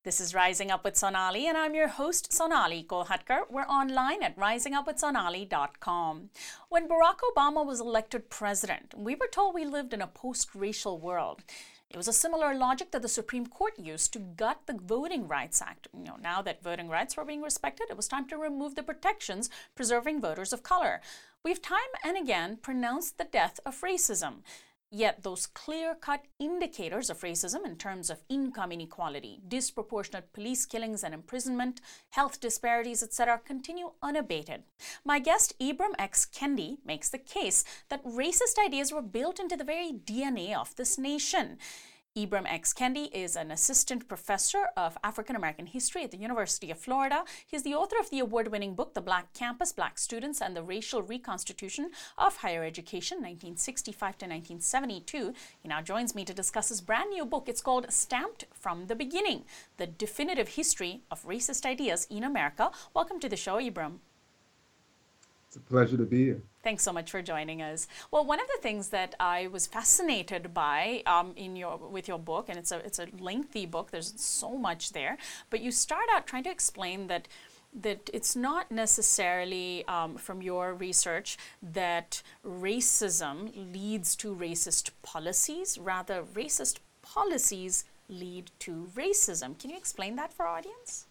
This is Rising Up with Sonali, and I'm your host, Sonali Kolhatkar. We're online at risingupwithsonali.com. When Barack Obama was elected president, we were told we lived in a post-racial world. It was a similar logic that the Supreme Court used to gut the Voting Rights Act. Now that voting rights were being respected, it was time to remove the protections preserving voters of color. We've time and again pronounced the death of racism. Yet those clear-cut indicators of racism in terms of income inequality, disproportionate police killings and imprisonment, health disparities, etc., continue unabated. My guest, Ibram X. Kendi, makes the case that racist ideas were built into the very DNA of this nation. Ibram X. Kendi is an assistant professor of African American history at the University of Florida. He's the author of the award-winning book, The Black Campus, Black Students and the Racial Reconstitution of Higher Education, 1965 to 1972. He now joins me to discuss his brand new book. It's called Stamped from the Beginning, The Definitive History of Racist Ideas in America. Welcome to the show, Ibram. It's a pleasure to be here. Thanks so much for joining us. Well, one of the things that I was fascinated by with your book, and it's a lengthy book, there's so much there, but you start out trying to explain that it's not necessarily from your research that racism leads to racist policies, rather racist policies lead to racism. Can you explain that for our audience?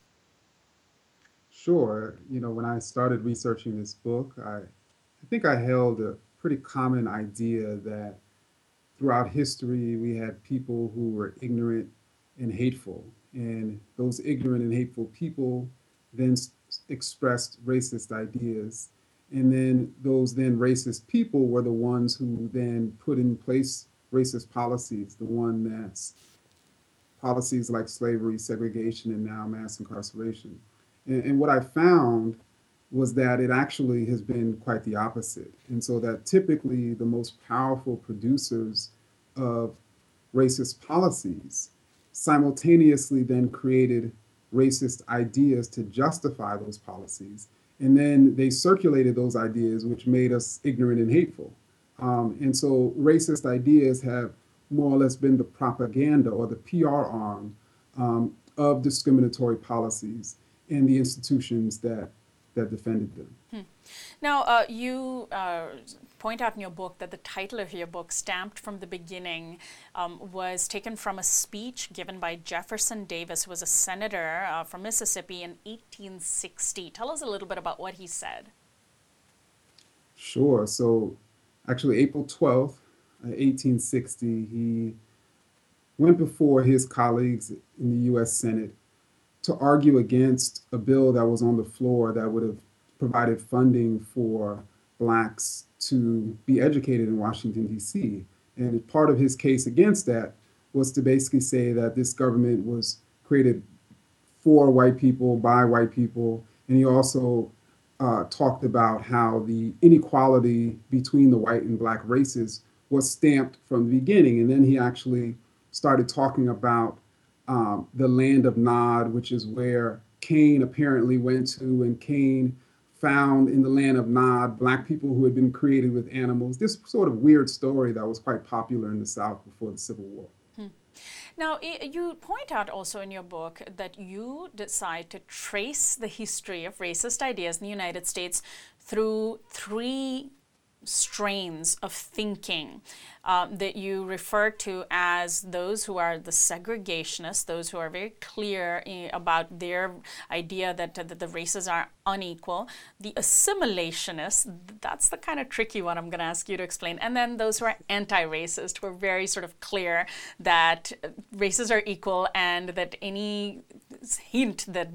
Sure. When I started researching this book, I think I held a pretty common idea that throughout history we had people who were ignorant and hateful. And those ignorant and hateful people then expressed racist ideas. And then those then racist people were the ones who then put in place racist policies, the one that's policies like slavery, segregation, and now mass incarceration. And what I found was that it actually has been quite the opposite. And so that typically the most powerful producers of racist policies simultaneously then created racist ideas to justify those policies. And then they circulated those ideas, which made us ignorant and hateful. And so racist ideas have more or less been the propaganda or the PR arm of discriminatory policies and the institutions that defended them. Now, you point out in your book that the title of your book, Stamped from the Beginning, was taken from a speech given by Jefferson Davis, who was a senator from Mississippi in 1860. Tell us a little bit about what he said. Sure. So actually, April 12th, 1860, he went before his colleagues in the U.S. Senate to argue against a bill that was on the floor that would have provided funding for Blacks to be educated in Washington, D.C. And part of his case against that was to basically say that this government was created for white people, by white people. And he also talked about how the inequality between the white and Black races was stamped from the beginning. And then he actually started talking about the land of Nod, which is where Cain apparently went to, and Cain found in the land of Nod Black people who had been created with animals. This sort of weird story that was quite popular in the South before the Civil War. Now, you point out also in your book that you decide to trace the history of racist ideas in the United States through three strains of thinking that you refer to as those who are the segregationists, those who are very clear about their idea that the races are unequal, the assimilationists, that's the kind of tricky one I'm going to ask you to explain, and then those who are anti-racist, who are very sort of clear that races are equal and that any hint that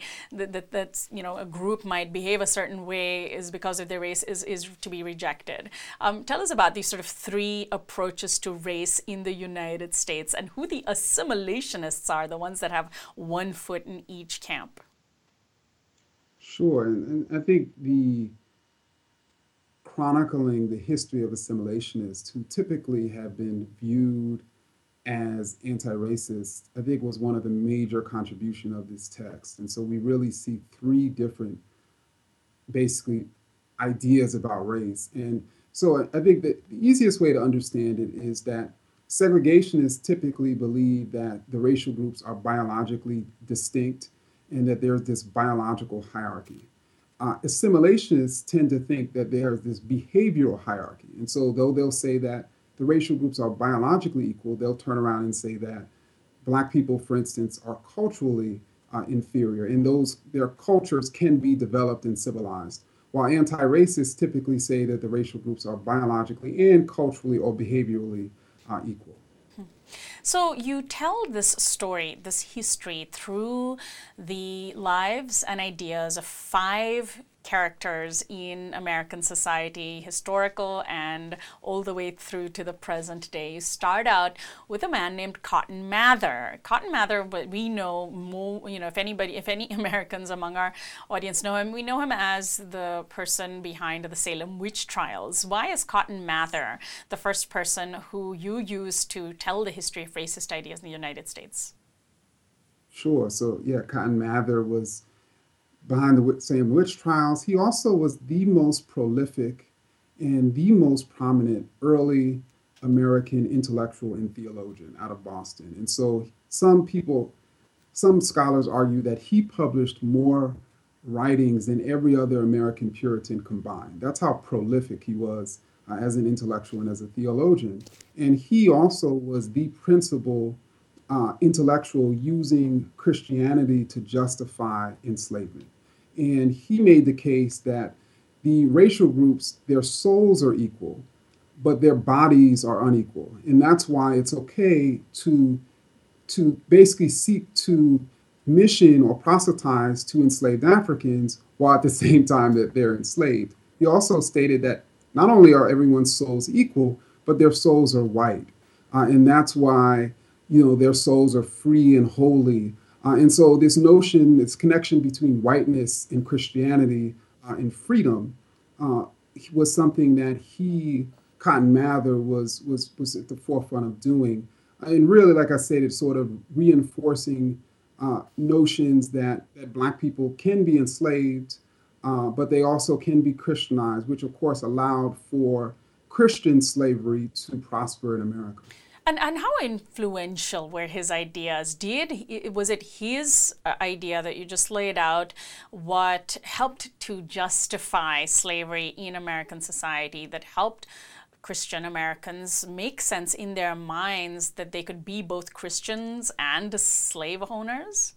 a group might behave a certain way is because of their race is to be rejected. Tell us about these sort of three approaches to race in the United States and who the assimilationists are, the ones that have one foot in each camp. Sure. And I think the chronicling the history of assimilationists who typically have been viewed as anti-racist, I think was one of the major contribution of this text. And so we really see three different basically ideas about race. And so I think that the easiest way to understand it is that Segregationists typically believe that the racial groups are biologically distinct and that there's this biological hierarchy. Assimilationists tend to think that there's this behavioral hierarchy. And so, though they'll say that the racial groups are biologically equal, they'll turn around and say that Black people, for instance, are culturally inferior, and their cultures can be developed and civilized. While anti-racists typically say that the racial groups are biologically and culturally or behaviorally equal. So you tell this story, this history, through the lives and ideas of 5 characters in American society, historical and all the way through to the present day. You start out with a man named Cotton Mather. Cotton Mather, we know more, if any Americans among our audience know him, we know him as the person behind the Salem witch trials. Why is Cotton Mather the first person who you use to tell the history of racist ideas in the United States? Sure. So, yeah, Cotton Mather was behind the Salem witch trials. He also was the most prolific and the most prominent early American intellectual and theologian out of Boston. And so some scholars argue that he published more writings than every other American Puritan combined. That's how prolific he was as an intellectual and as a theologian. And he also was the principal intellectual using Christianity to justify enslavement. And he made the case that the racial groups, their souls are equal, but their bodies are unequal. And that's why it's okay to basically seek to mission or proselytize to enslaved Africans while at the same time that they're enslaved. He also stated that not only are everyone's souls equal, but their souls are white. And that's why their souls are free and holy. And so this notion, this connection between whiteness and Christianity and freedom was something that Cotton Mather, was at the forefront of doing. And really, like I said, it's sort of reinforcing notions that Black people can be enslaved, but they also can be Christianized, which of course allowed for Christian slavery to prosper in America. And how influential were his ideas? Was it his idea that you just laid out what helped to justify slavery in American society, that helped Christian Americans make sense in their minds that they could be both Christians and slave owners?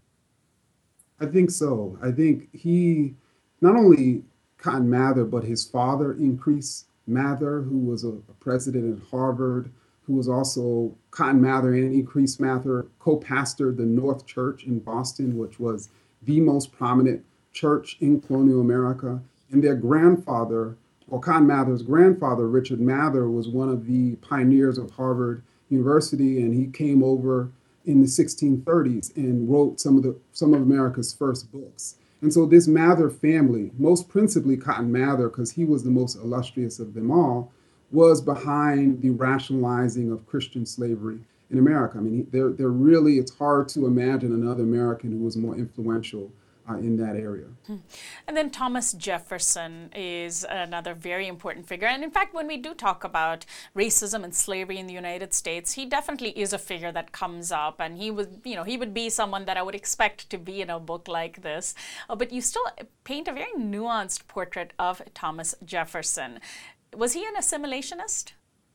I think so. I think he, not only Cotton Mather, but his father, Increase Mather, who was a president at Harvard, who was also Cotton Mather and Increase Mather co-pastored the North Church in Boston, which was the most prominent church in colonial America. And their grandfather, or Cotton Mather's grandfather, Richard Mather, was one of the pioneers of Harvard University, and he came over in the 1630s and wrote some of America's first books. And so this Mather family, most principally Cotton Mather, because he was the most illustrious of them all, was behind the rationalizing of Christian slavery in America. I mean, it's hard to imagine another American who was more influential in that area. And then Thomas Jefferson is another very important figure. And in fact, when we do talk about racism and slavery in the United States, he definitely is a figure that comes up. And he would be someone that I would expect to be in a book like this. But you still paint a very nuanced portrait of Thomas Jefferson. Was he an assimilationist?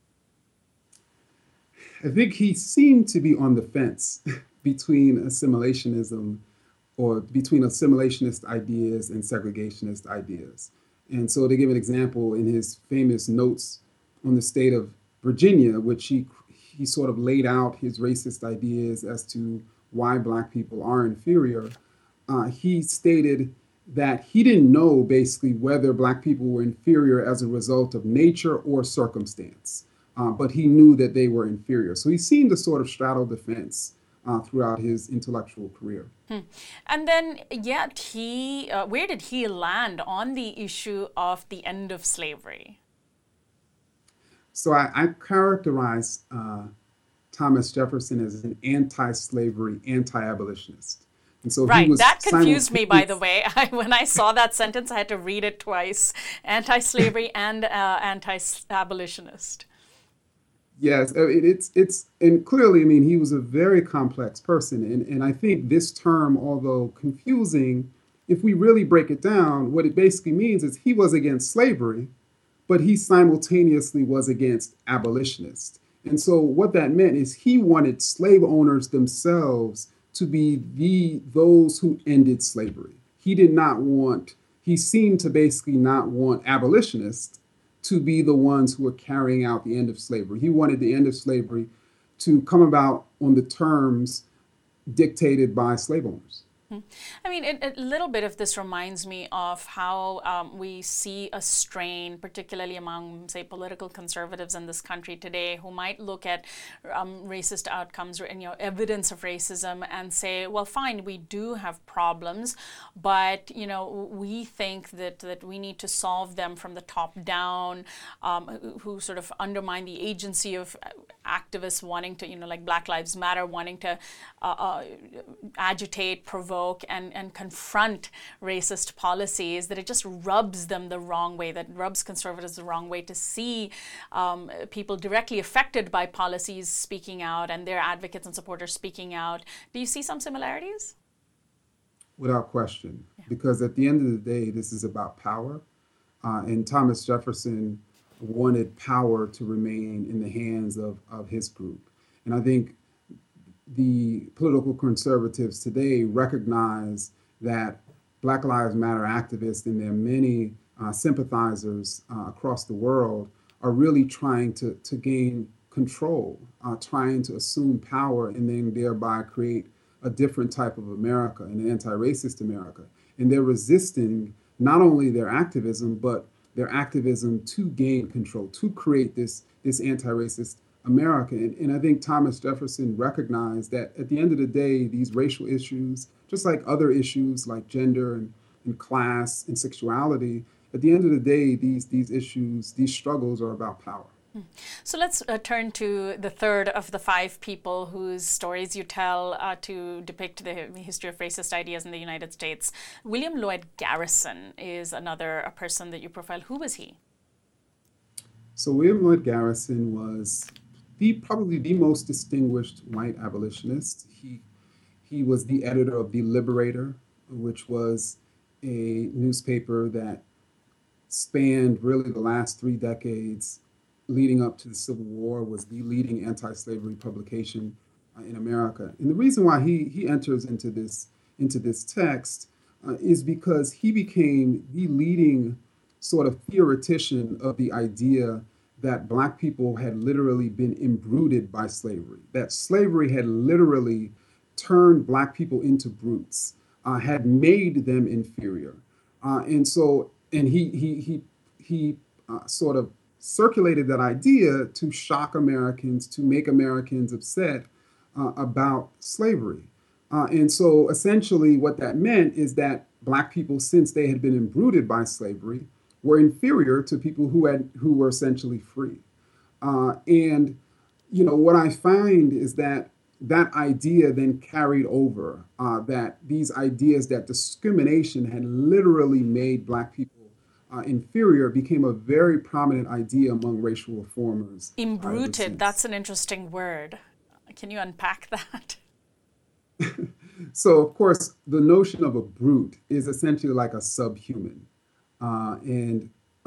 I think he seemed to be on the fence between assimilationism or between assimilationist ideas and segregationist ideas. And so to give an example, in his famous notes on the state of Virginia, which he sort of laid out his racist ideas as to why Black people are inferior, he stated that he didn't know basically whether Black people were inferior as a result of nature or circumstance, but he knew that they were inferior. So he seemed to sort of straddle the fence throughout his intellectual career. And then, yet where did he land on the issue of the end of slavery? So I characterize Thomas Jefferson as an anti-slavery, anti-abolitionist. And so right, that confused me, by the way. When I saw that sentence, I had to read it twice. Anti-slavery and anti-abolitionist. Yes, and clearly, I mean, he was a very complex person, and I think this term, although confusing, if we really break it down, what it basically means is he was against slavery, but he simultaneously was against abolitionists. And so what that meant is he wanted slave owners themselves to be those who ended slavery. He did not want, he seemed to basically not want abolitionists to be the ones who were carrying out the end of slavery. He wanted the end of slavery to come about on the terms dictated by slave owners. I mean, a little bit of this reminds me of how we see a strain, particularly among, say, political conservatives in this country today, who might look at racist outcomes and evidence of racism and say, well, fine, we do have problems, but we think that we need to solve them from the top down, who sort of undermine the agency of activists wanting to, like Black Lives Matter, wanting to agitate, provoke, and confront racist policies, that it just rubs them the wrong way, that rubs conservatives the wrong way to see people directly affected by policies speaking out and their advocates and supporters speaking out. Do you see some similarities? Without question, because at the end of the day, this is about power. And Thomas Jefferson wanted power to remain in the hands of his group. And I think the political conservatives today recognize that Black Lives Matter activists and their many sympathizers across the world are really trying to gain control, trying to assume power, and then thereby create a different type of America, an anti-racist America. And they're resisting not only their activism, but their activism to gain control, to create this anti-racist America. And I think Thomas Jefferson recognized that at the end of the day, these racial issues, just like other issues like gender and class and sexuality, at the end of the day, these issues, these struggles are about power. So let's turn to the third of the five people whose stories you tell to depict the history of racist ideas in the United States. William Lloyd Garrison is another person that you profile. Who was he? So William Lloyd Garrison was probably the most distinguished white abolitionist. He was the editor of The Liberator, which was a newspaper that spanned really the last 3 decades leading up to the Civil War, was the leading anti-slavery publication in America. And the reason why he enters into this text is because he became the leading sort of theoretician of the idea that Black people had literally been imbruted by slavery, that slavery had literally turned Black people into brutes, had made them inferior. And he sort of circulated that idea to shock Americans, to make Americans upset about slavery. And so essentially what that meant is that Black people, since they had been imbruted by slavery, were inferior to people who were essentially free. And what I find is that idea then carried over, that these ideas that discrimination had literally made Black people inferior became a very prominent idea among racial reformers. Imbruted, that's an interesting word. Can you unpack that? So, of course, the notion of a brute is essentially like a subhuman and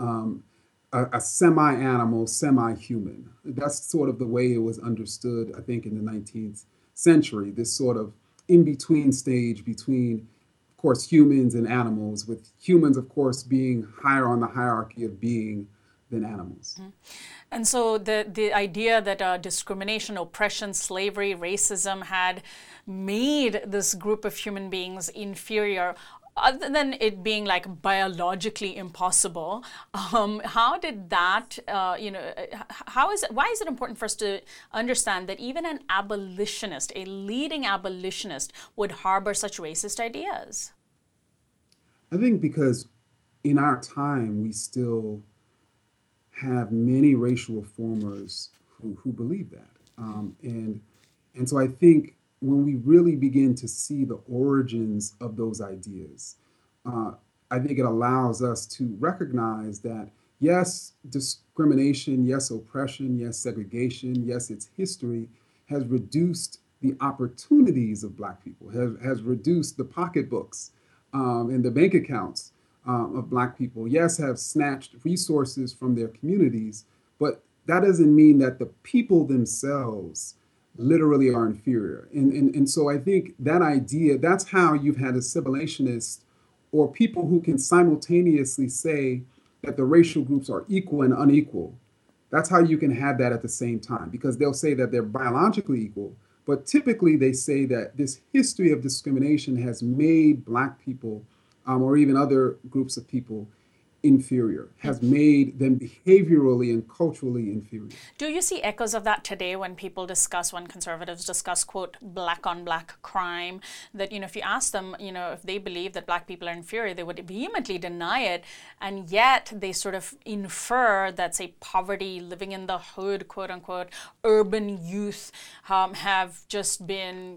a semi-animal, semi-human. That's sort of the way it was understood, I think, in the 19th century, this sort of in-between stage between, of course, humans and animals, with humans, of course, being higher on the hierarchy of being than animals. Mm-hmm. And so the idea that discrimination, oppression, slavery, racism had made this group of human beings inferior, other than it being like biologically impossible, how did that, why is it important for us to understand that even an abolitionist, a leading abolitionist, would harbor such racist ideas? I think because in our time, we still have many racial reformers who believe that. And so I think when we really begin to see the origins of those ideas, I think it allows us to recognize that, yes, discrimination, yes, oppression, yes, segregation, yes, its history has reduced the opportunities of Black people, has reduced the pocketbooks and the bank accounts of Black people, yes, have snatched resources from their communities, but that doesn't mean that the people themselves literally are inferior. And so I think that idea, that's how you've had assimilationists or people who can simultaneously say that the racial groups are equal and unequal. That's how you can have that at the same time, because they'll say that they're biologically equal, but typically they say that this history of discrimination has made Black people or even other groups of people inferior, has made them behaviorally and culturally inferior. Do you see echoes of that today when people discuss, when conservatives discuss, quote, black on black crime? That, if you ask them, if they believe that Black people are inferior, they would vehemently deny it. And yet they sort of infer that, say, poverty, living in the hood, quote unquote, urban youth have just been,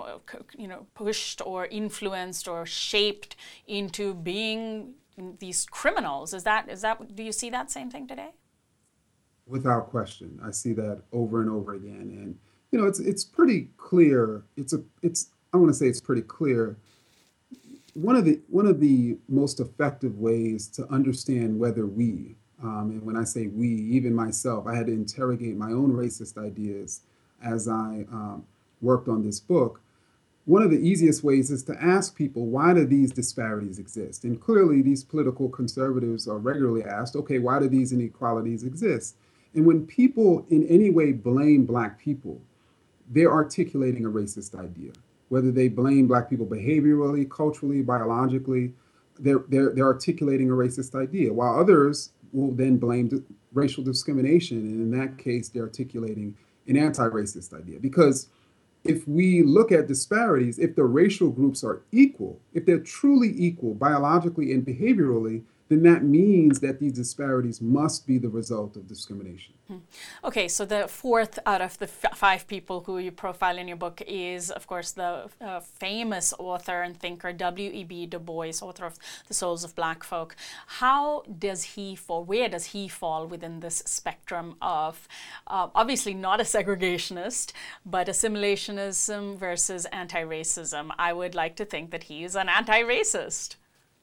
pushed or influenced or shaped into being these criminals. Is that do you see that same thing today? Without question, I see that over and over again, and it's pretty clear. It's I want to say it's pretty clear. One of the most effective ways to understand whether and when I say we, even myself, I had to interrogate my own racist ideas as I worked on this book. One of the easiest ways is to ask people, why do these disparities exist? And clearly, these political conservatives are regularly asked, okay, why do these inequalities exist? And when people in any way blame Black people, they're articulating a racist idea. Whether they blame Black people behaviorally, culturally, biologically, they're articulating a racist idea, while others will then blame racial discrimination. And in that case, they're articulating an anti-racist idea. Because if we look at disparities, if the racial groups are equal, if they're truly equal biologically and behaviorally, then that means that these disparities must be the result of discrimination. Okay, so the fourth out of the five people who you profile in your book is, of course, the famous author and thinker W.E.B. Du Bois, author of The Souls of Black Folk. How does he fall? Where does he fall within this spectrum of, obviously not a segregationist, but assimilationism versus anti-racism? I would like to think that he is an anti-racist.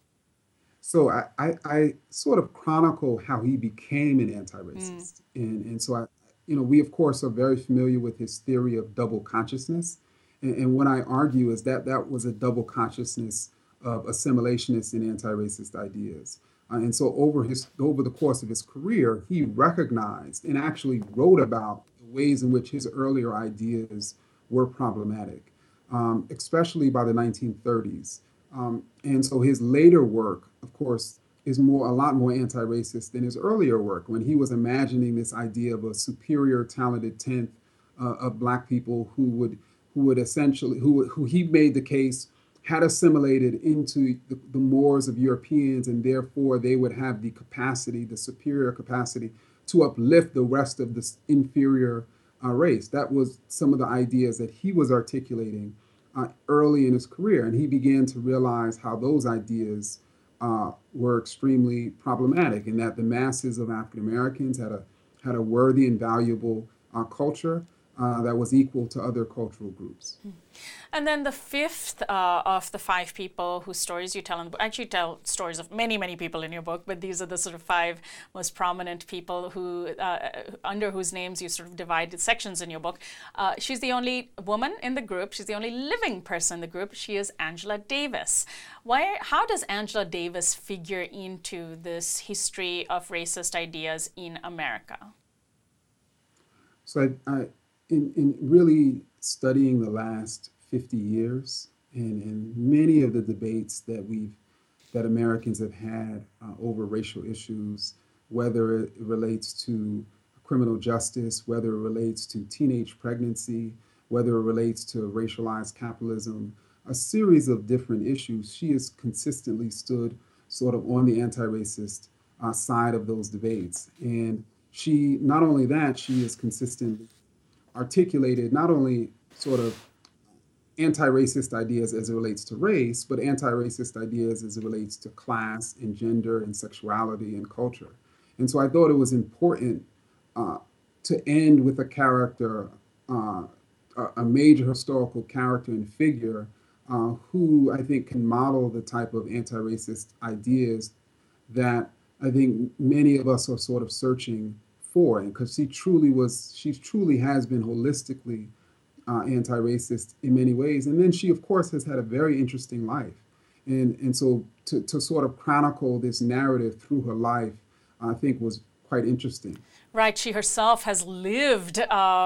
So I sort of chronicle how he became an anti-racist. And so we of course are very familiar with his theory of double consciousness. And what I argue is that that was a double consciousness of assimilationist and anti-racist ideas. And so over the course of his career, he recognized and actually wrote about the ways in which his earlier ideas were problematic, especially by the 1930s. And so his later work, of course, is a lot more anti-racist than his earlier work, when he was imagining this idea of a superior, talented tenth of Black people who would essentially, who he made the case had assimilated into the mores of Europeans, and therefore they would have the capacity, the superior capacity, to uplift the rest of this inferior race. That was some of the ideas that he was articulating early in his career, and he began to realize how those ideas were extremely problematic, and that the masses of African Americans had a worthy and valuable culture that was equal to other cultural groups. And then the fifth of the five people whose stories you tell in the book, actually tell stories of many, many people in your book, but these are the sort of five most prominent people who, under whose names you sort of divided sections in your book. She's the only woman in the group. She's the only living person in the group. She is Angela Davis. How does Angela Davis figure into this history of racist ideas in America? So in really studying the last 50 years and many of the debates that Americans have had over racial issues, whether it relates to criminal justice, whether it relates to teenage pregnancy, whether it relates to racialized capitalism, a series of different issues, she has consistently stood sort of on the anti-racist side of those debates. And she, not only that, she has consistently articulated not only sort of anti-racist ideas as it relates to race, but anti-racist ideas as it relates to class and gender and sexuality and culture. And so I thought it was important to end with a character, a major historical character and figure who I think can model the type of anti-racist ideas that I think many of us are sort of searching for. And because she truly has been holistically anti-racist in many ways. And then she, of course, has had a very interesting life. And so to sort of chronicle this narrative through her life, I think was quite interesting. Right, she herself has lived,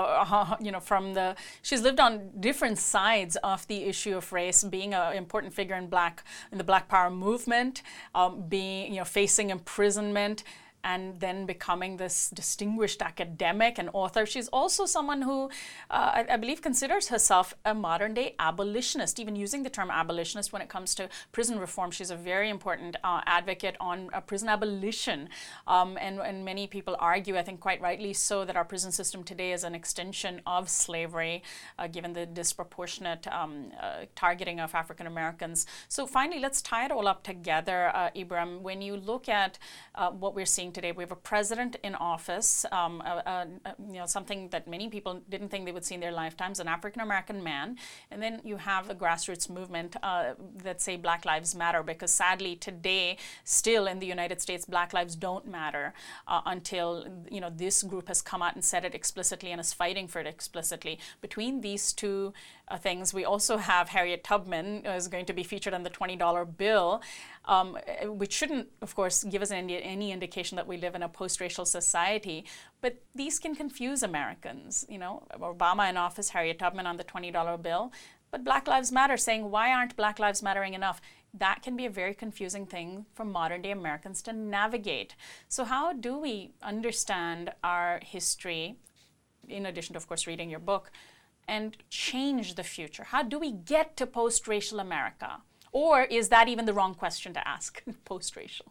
she's lived on different sides of the issue of race, being an important figure in the Black Power movement, facing imprisonment, and then becoming this distinguished academic and author. She's also someone who I believe considers herself a modern day abolitionist, even using the term abolitionist when it comes to prison reform. She's a very important advocate on prison abolition. And many people argue, I think quite rightly so, that our prison system today is an extension of slavery, given the disproportionate targeting of African Americans. So finally, let's tie it all up together, Ibram. When you look at what we're seeing today, we have a president in office, something that many people didn't think they would see in their lifetimes, an African American man, and then you have a grassroots movement that say Black Lives Matter, because sadly today, still in the United States, Black lives don't matter until this group has come out and said it explicitly and is fighting for it explicitly. Between these two things, we also have Harriet Tubman is going to be featured on the $20 bill, which shouldn't, of course, give us any indication that we live in a post-racial society, but these can confuse Americans. Obama in office, Harriet Tubman on the $20 bill, but Black Lives Matter saying, why aren't Black lives mattering enough? That can be a very confusing thing for modern day Americans to navigate. So how do we understand our history, in addition to, of course, reading your book, and change the future? How do we get to post-racial America? Or is that even the wrong question to ask, post-racial?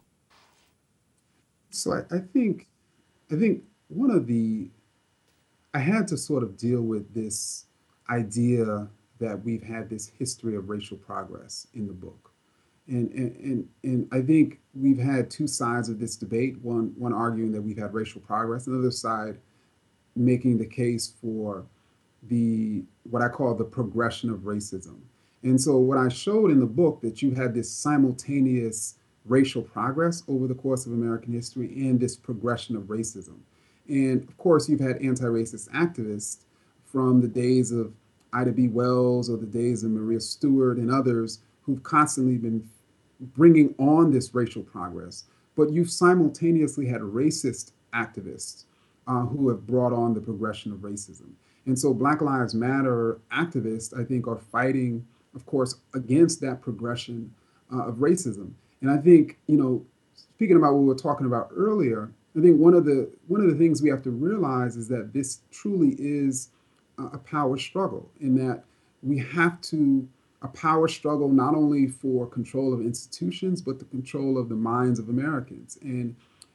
So I think I had to sort of deal with this idea that we've had this history of racial progress in the book. And I think we've had two sides of this debate, one arguing that we've had racial progress, another side making the case for what I call the progression of racism. And so what I showed in the book, that you had this simultaneous racial progress over the course of American history and this progression of racism. And of course, you've had anti-racist activists from the days of Ida B. Wells or the days of Maria Stewart and others who've constantly been bringing on this racial progress. But you've simultaneously had racist activists who have brought on the progression of racism. And so Black Lives Matter activists, I think, are fighting, of course, against that progression of racism. And I think, speaking about what we were talking about earlier, I think one of the things we have to realize is that this truly is a power struggle, in that we have a power struggle not only for control of institutions, but the control of the minds of Americans. And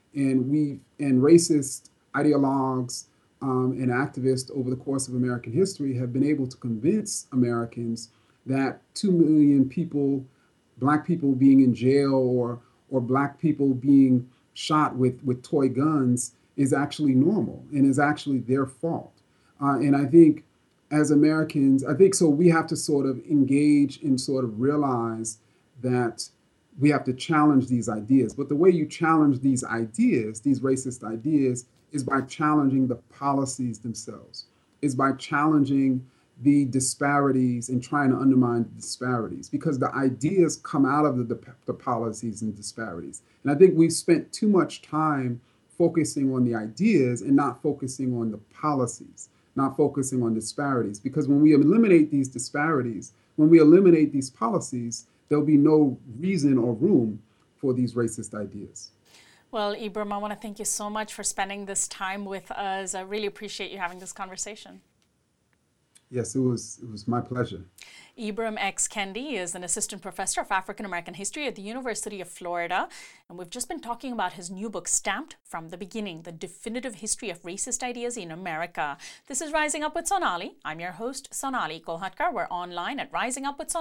racist ideologues and activists over the course of American history have been able to convince Americans that 2 million people, Black people being in jail or Black people being shot with toy guns is actually normal and is actually their fault. And I think as Americans, so we have to sort of engage and sort of realize that we have to challenge these ideas. But the way you challenge these ideas, these racist ideas, is by challenging the policies themselves, is by challenging the disparities and trying to undermine the disparities, because the ideas come out of the policies and disparities. And I think we've spent too much time focusing on the ideas and not focusing on the policies, not focusing on disparities. Because when we eliminate these disparities, when we eliminate these policies, there'll be no reason or room for these racist ideas. Well, Ibram, I want to thank you so much for spending this time with us. I really appreciate you having this conversation. Yes, it was my pleasure. Ibram X. Kendi is an assistant professor of African American history at the University of Florida. And we've just been talking about his new book, Stamped from the Beginning, The Definitive History of Racist Ideas in America. This is Rising Up with Sonali. I'm your host, Sonali Kolhatkar. We're online at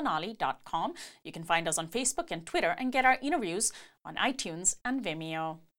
risingupwithsonali.com. You can find us on Facebook and Twitter and get our interviews on iTunes and Vimeo.